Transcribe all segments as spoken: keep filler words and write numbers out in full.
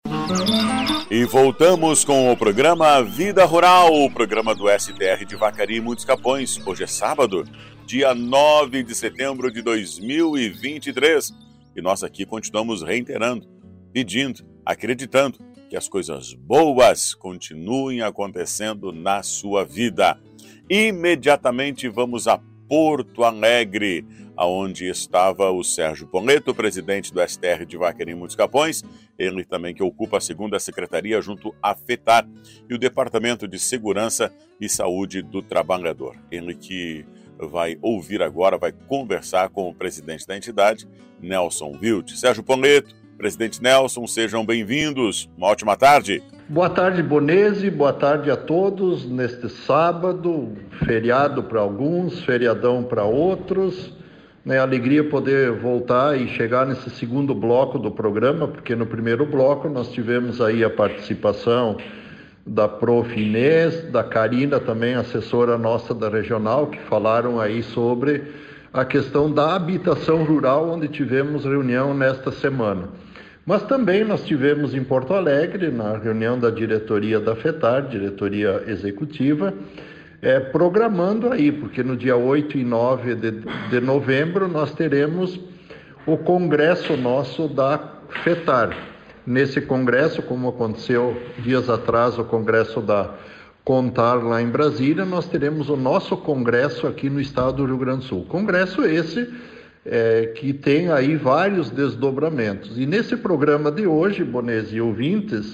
E voltamos com o programa Vida Rural, o programa do S T R de Vacaria e Muitos Capões. Hoje é sábado, dia nove de setembro de dois mil e vinte e três. E nós aqui continuamos reiterando, pedindo, acreditando que as coisas boas continuem acontecendo na sua vida. Imediatamente vamos a Porto Alegre, onde estava o Sérgio Poleto, presidente do S T R de Vacaria e Muitos Capões, ele também que ocupa a segunda secretaria junto à FETAR e o Departamento de Segurança e Saúde do Trabalhador. Ele que vai ouvir agora, vai conversar com o presidente da entidade, Nelson Wild. Sérgio Poleto, presidente Nelson, sejam bem-vindos. Uma ótima tarde. Boa tarde, Bonese. Boa tarde a todos neste sábado, feriado para alguns, feriadão para outros. É alegria poder voltar e chegar nesse segundo bloco do programa, porque no primeiro bloco nós tivemos aí a participação da Prof Inês, da Karina, também assessora nossa da regional, que falaram aí sobre a questão da habitação rural, onde tivemos reunião nesta semana. Mas também nós tivemos em Porto Alegre, na reunião da diretoria da FETAR, diretoria executiva, é, programando aí, porque no dia oito e nove de, de novembro nós teremos o congresso nosso da FETAR. Nesse congresso, como aconteceu dias atrás, o congresso da Contar lá em Brasília, nós teremos o nosso congresso aqui no estado do Rio Grande do Sul. Congresso esse é, que tem aí vários desdobramentos. E nesse programa de hoje, Bonese e ouvintes,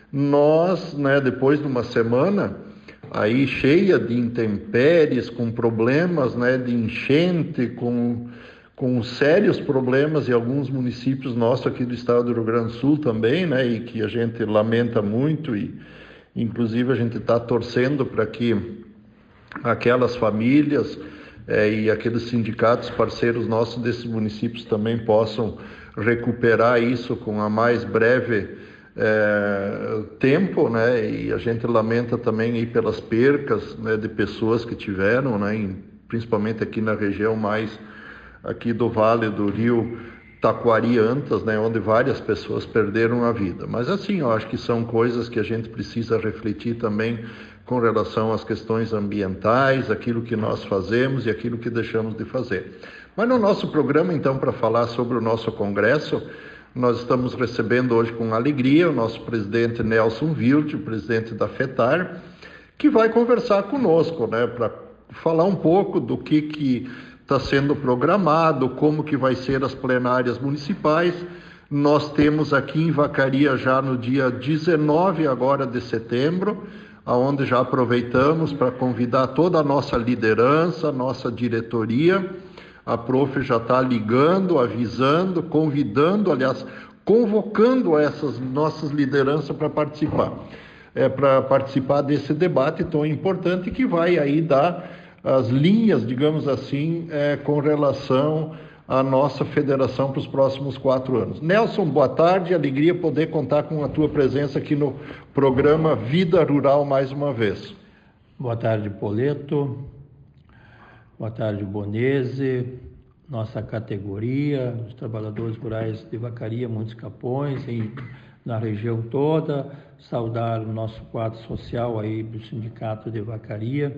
nós, né, depois de uma semana aí cheia de intempéries, com problemas, né, de enchente, com, com sérios problemas em alguns municípios nossos aqui do estado do Rio Grande do Sul também, né, e que a gente lamenta muito e inclusive a gente está torcendo para que aquelas famílias é, e aqueles sindicatos parceiros nossos desses municípios também possam recuperar isso com a mais breve É, tempo, né, e a gente lamenta também aí pelas percas, né, de pessoas que tiveram, né, em, principalmente aqui na região mais aqui do Vale do Rio Taquari-Antas, né, onde várias pessoas perderam a vida. Mas assim, eu acho que são coisas que a gente precisa refletir também com relação às questões ambientais, aquilo que nós fazemos e aquilo que deixamos de fazer. Mas no nosso programa, então, para falar sobre o nosso congresso, nós estamos recebendo hoje com alegria o nosso presidente Nelson Wild, o presidente da FETAR, que vai conversar conosco, né, para falar um pouco do que que está sendo programado, como que vai ser as plenárias municipais. Nós temos aqui em Vacaria já no dia dezenove agora de setembro, aonde já aproveitamos para convidar toda a nossa liderança, nossa diretoria. A Prof já está ligando, avisando, convidando, aliás, convocando essas nossas lideranças para participar, é, para participar desse debate tão importante que vai aí dar as linhas, digamos assim, é, com relação à nossa federação para os próximos quatro anos. Nelson, boa tarde, alegria poder contar com a tua presença aqui no programa Vida Rural mais uma vez. Boa tarde, Poleto. Boa tarde, Bonese, nossa categoria, os trabalhadores rurais de Vacaria, Muitos Capões, e na região toda, saudar o nosso quadro social aí do Sindicato de Vacaria,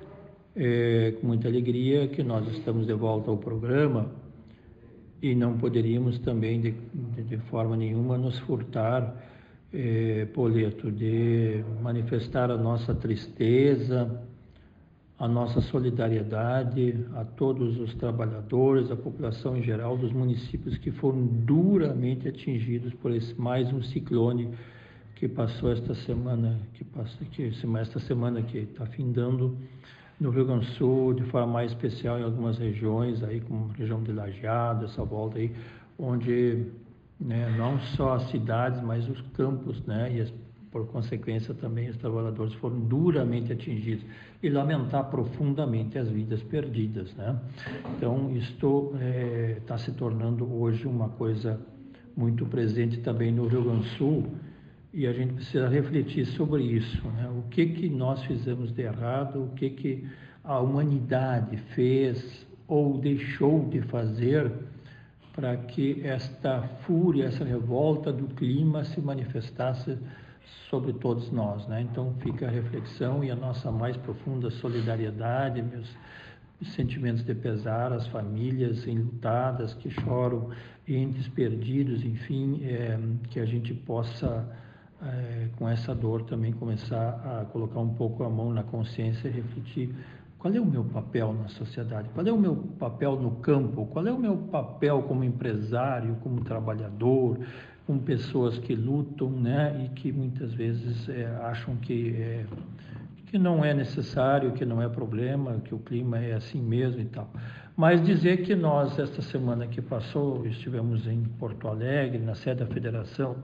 é, com muita alegria que nós estamos de volta ao programa e não poderíamos também, de, de, de forma nenhuma, nos furtar, é, Poleto, de manifestar a nossa tristeza, a nossa solidariedade a todos os trabalhadores, a população em geral dos municípios que foram duramente atingidos por esse mais um ciclone que passou esta semana, que passa que esta semana que está findando no Rio Grande do Sul, de forma mais especial em algumas regiões aí, como a região de Lajeado, essa volta aí, onde, né, não só as cidades, mas os campos, né, e as por consequência também os trabalhadores foram duramente atingidos, e lamentar profundamente as vidas perdidas, né? Então, isto está é, se tornando hoje uma coisa muito presente também no Rio Grande do Sul, e a gente precisa refletir sobre isso, né? O que que nós fizemos de errado, o que que a humanidade fez ou deixou de fazer para que esta fúria, essa revolta do clima se manifestasse sobre todos nós, né? Então fica a reflexão e a nossa mais profunda solidariedade, meus sentimentos de pesar, as famílias enlutadas que choram, entes perdidos, enfim, é, que a gente possa, é, com essa dor também começar a colocar um pouco a mão na consciência e refletir qual é o meu papel na sociedade, qual é o meu papel no campo, qual é o meu papel como empresário, como trabalhador, com pessoas que lutam, né, e que muitas vezes é, acham que, é, que não é necessário, que não é problema, que o clima é assim mesmo e tal. Mas dizer que nós, esta semana que passou, estivemos em Porto Alegre, na sede da Federação,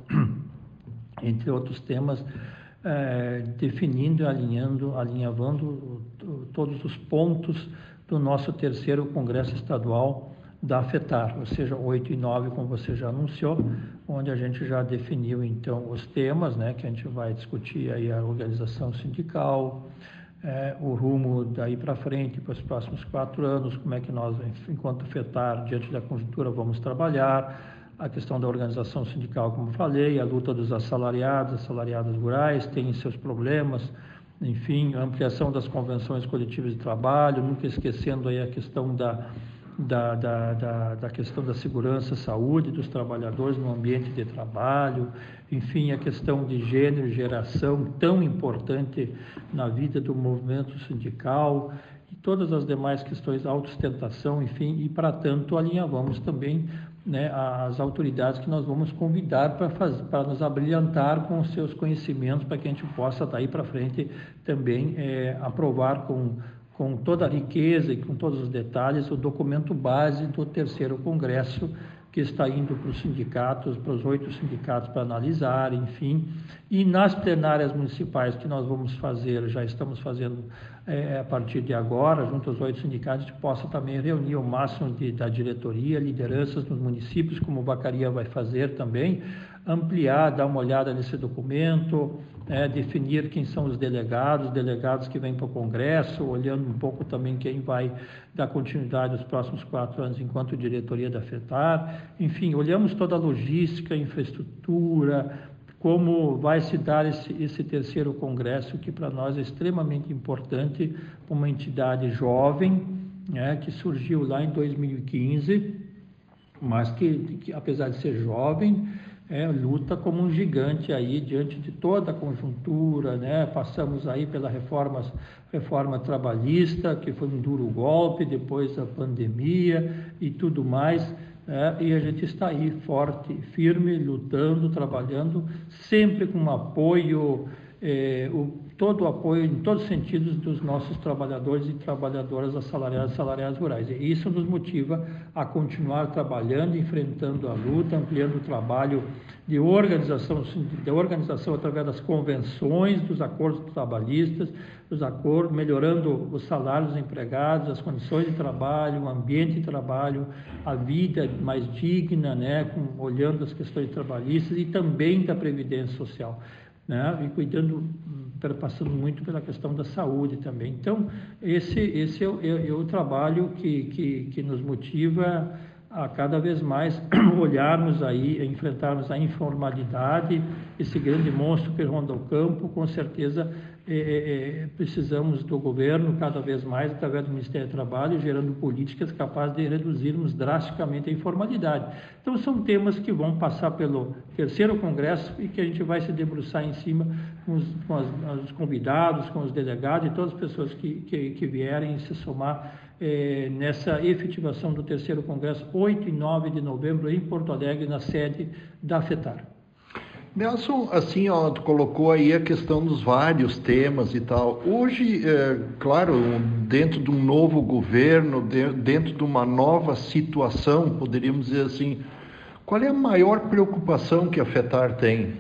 entre outros temas, é, definindo, alinhando, alinhavando todos os pontos do nosso terceiro Congresso Estadual da FETAR, ou seja, oito e nove, como você já anunciou, onde a gente já definiu, então, os temas, né, que a gente vai discutir aí a organização sindical, é, o rumo daí para frente, para os próximos quatro anos, como é que nós, enquanto FETAR, diante da conjuntura, vamos trabalhar, a questão da organização sindical, como falei, a luta dos assalariados, assalariadas rurais, tem seus problemas, enfim, a ampliação das convenções coletivas de trabalho, nunca esquecendo aí a questão da Da, da, da, da questão da segurança, saúde dos trabalhadores no ambiente de trabalho, enfim, a questão de gênero e geração, tão importante na vida do movimento sindical, e todas as demais questões, autossustentação, enfim, e para tanto alinhavamos também, né, as autoridades que nós vamos convidar para fazer, para nos abrilhantar com os seus conhecimentos, para que a gente possa daí para frente também é, aprovar com com toda a riqueza e com todos os detalhes, o documento base do terceiro congresso, que está indo para os sindicatos, para os oito sindicatos para analisar, enfim. E nas plenárias municipais que nós vamos fazer, já estamos fazendo é, a partir de agora, junto aos oito sindicatos, a gente possa também reunir o máximo de, da diretoria, lideranças nos municípios, como o Vacaria vai fazer também, ampliar, dar uma olhada nesse documento, é, definir quem são os delegados, delegados que vêm para o Congresso, olhando um pouco também quem vai dar continuidade aos próximos quatro anos enquanto diretoria da FETAR. Enfim, olhamos toda a logística, infraestrutura, como vai se dar esse, esse terceiro Congresso, que para nós é extremamente importante, uma entidade jovem, né, que surgiu lá em dois mil e quinze, mas que, que apesar de ser jovem, É, luta como um gigante aí diante de toda a conjuntura, né? Passamos aí pela reforma, reforma trabalhista, que foi um duro golpe, depois a pandemia e tudo mais, né? E a gente está aí forte, firme, lutando, trabalhando, sempre com um apoio, é, o, todo o apoio em todos os sentidos dos nossos trabalhadores e trabalhadoras assalariadas e assalariadas rurais. E isso nos motiva a continuar trabalhando, enfrentando a luta, ampliando o trabalho de organização, de organização através das convenções, dos acordos trabalhistas, dos acordos, melhorando os salários dos empregados, as condições de trabalho, o ambiente de trabalho, a vida mais digna, né, com, olhando as questões trabalhistas e também da previdência social, né, e cuidando, passando muito pela questão da saúde também. Então, esse, esse é, o, é, é o trabalho que, que, que nos motiva a cada vez mais olharmos aí, enfrentarmos a informalidade, esse grande monstro que ronda o campo. Com certeza é, é, precisamos do governo cada vez mais, através do Ministério do Trabalho, gerando políticas capazes de reduzirmos drasticamente a informalidade. Então são temas que vão passar pelo terceiro congresso e que a gente vai se debruçar em cima com os, com as, os convidados, com os delegados e todas as pessoas que, que, que vierem se somar É, nessa efetivação do terceiro congresso, oito e nove de novembro, em Porto Alegre, na sede da FETAR. Nelson, assim, ó, tu colocou aí a questão dos vários temas e tal. Hoje, é, claro, dentro de um novo governo, de, dentro de uma nova situação, poderíamos dizer assim, qual é a maior preocupação que a FETAR tem?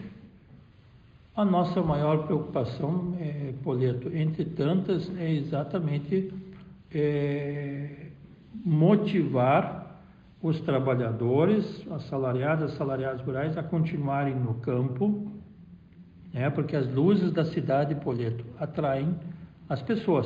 A nossa maior preocupação, é, Poleto, entre tantas, é exatamente É, motivar os trabalhadores, assalariados, assalariados rurais, a continuarem no campo, né, porque as luzes da cidade, Poleto, atraem as pessoas.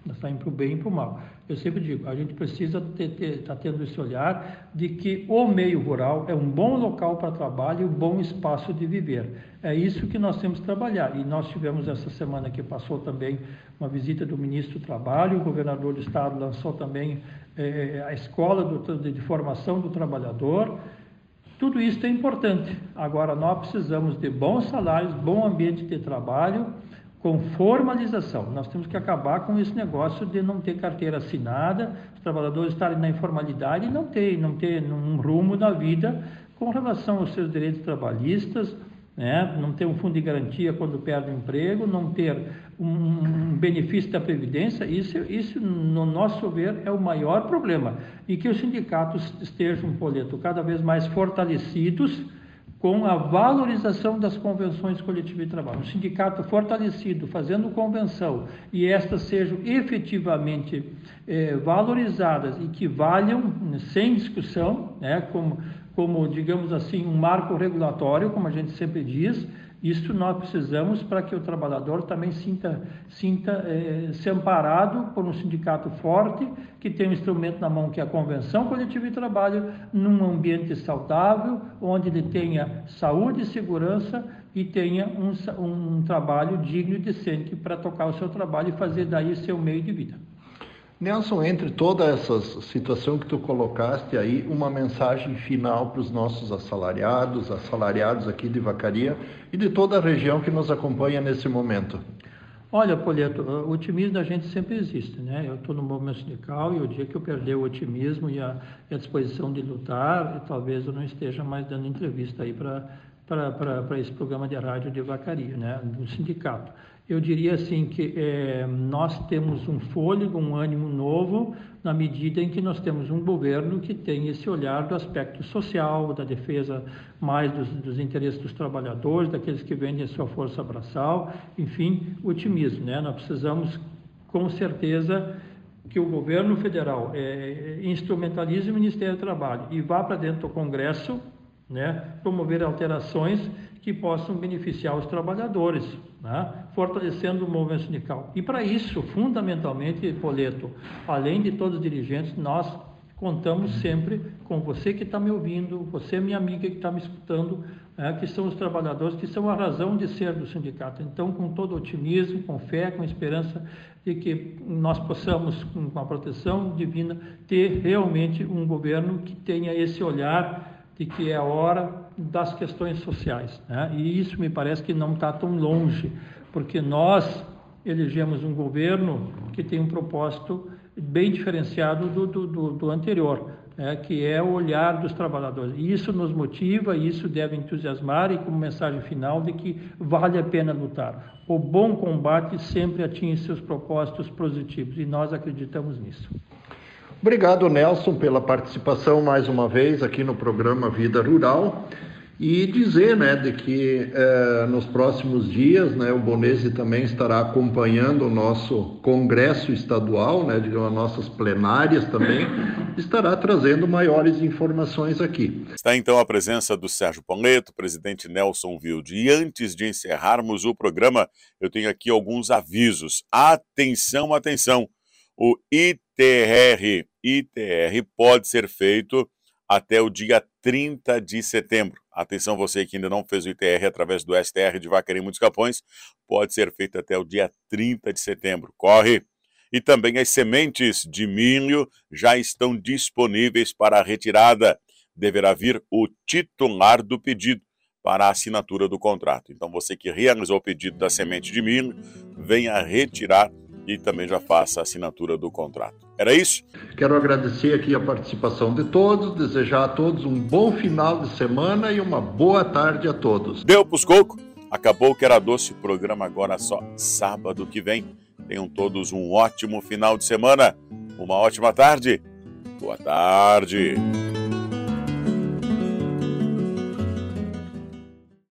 Nós saímos para o bem e para o mal. Eu sempre digo, a gente precisa estar tendo esse olhar de que o meio rural é um bom local para trabalho e um bom espaço de viver. É isso que nós temos que trabalhar. E nós tivemos essa semana que passou também uma visita do ministro do Trabalho, o governador do estado lançou também eh, a escola do, de, de formação do trabalhador. Tudo isso é importante. Agora, nós precisamos de bons salários, bom ambiente de trabalho, com formalização. Nós temos que acabar com esse negócio de não ter carteira assinada, os trabalhadores estarem na informalidade e não ter, não ter um rumo na vida com relação aos seus direitos trabalhistas, né? Não ter um fundo de garantia quando perde o emprego, não ter um, um benefício da Previdência. Isso, isso, no nosso ver, é o maior problema. E que os sindicatos estejam, Poleto, cada vez mais fortalecidos com a valorização das convenções coletivas de trabalho. Um sindicato fortalecido, fazendo convenção, e estas sejam efetivamente eh, valorizadas e que valham, sem discussão, né, como, como, digamos assim, um marco regulatório, como a gente sempre diz. Isso nós precisamos para que o trabalhador também sinta, sinta eh, se amparado por um sindicato forte, que tem um instrumento na mão que é a Convenção Coletiva de Trabalho, num ambiente saudável, onde ele tenha saúde e segurança e tenha um, um trabalho digno e decente para tocar o seu trabalho e fazer daí seu meio de vida. Nelson, entre toda essa situação que tu colocaste aí, uma mensagem final para os nossos assalariados, assalariados aqui de Vacaria e de toda a região que nos acompanha nesse momento. Olha, Poleto, o otimismo da gente sempre existe, né? Eu estou no movimento sindical e o dia que eu perder o otimismo e a, e a disposição de lutar, talvez eu não esteja mais dando entrevista aí para para esse programa de rádio de Vacaria, né? Do sindicato. Eu diria assim que é, nós temos um fôlego, um ânimo novo, na medida em que nós temos um governo que tem esse olhar do aspecto social, da defesa mais dos, dos interesses dos trabalhadores, daqueles que vendem a sua força braçal, enfim, otimismo, né? Nós precisamos, com certeza, que o governo federal é, instrumentalize o Ministério do Trabalho e vá para dentro do Congresso, né, promover alterações que possam beneficiar os trabalhadores, né, fortalecendo o movimento sindical. E para isso, fundamentalmente, Poleto, além de todos os dirigentes, nós contamos sempre com você que está me ouvindo, você, minha amiga que está me escutando, né, que são os trabalhadores, que são a razão de ser do sindicato. Então, com todo otimismo, com fé, com esperança de que nós possamos, com a proteção divina, ter realmente um governo que tenha esse olhar de que é a hora das questões sociais, né? E isso me parece que não está tão longe, porque nós elegemos um governo que tem um propósito bem diferenciado do, do, do, do anterior, né? Que é o olhar dos trabalhadores. E isso nos motiva, e isso deve entusiasmar, e como mensagem final de que vale a pena lutar. O bom combate sempre atinge seus propósitos positivos, e nós acreditamos nisso. Obrigado, Nelson, pela participação mais uma vez aqui no programa Vida Rural, e dizer, né, de que eh, nos próximos dias, né, o Bonese também estará acompanhando o nosso congresso estadual, né, digamos, as nossas plenárias também, estará trazendo maiores informações aqui. Está então a presença do Sérgio Poleto, presidente Nelson Wilde. E antes de encerrarmos o programa, eu tenho aqui alguns avisos. Atenção, atenção! O I T R, I T R pode ser feito até o dia trinta de setembro. Atenção, você que ainda não fez o I T R através do S T R de Vacaria e Muitos Capões, pode ser feito até o dia trinta de setembro. Corre! E também as sementes de milho já estão disponíveis para a retirada. Deverá vir o titular do pedido para a assinatura do contrato. Então, você que realizou o pedido da semente de milho, venha retirar e também já faça a assinatura do contrato. Era isso? Quero agradecer aqui a participação de todos, desejar a todos um bom final de semana e uma boa tarde a todos. Deu pros coco? Acabou que era doce, o programa agora só sábado que vem. Tenham todos um ótimo final de semana, uma ótima tarde. Boa tarde.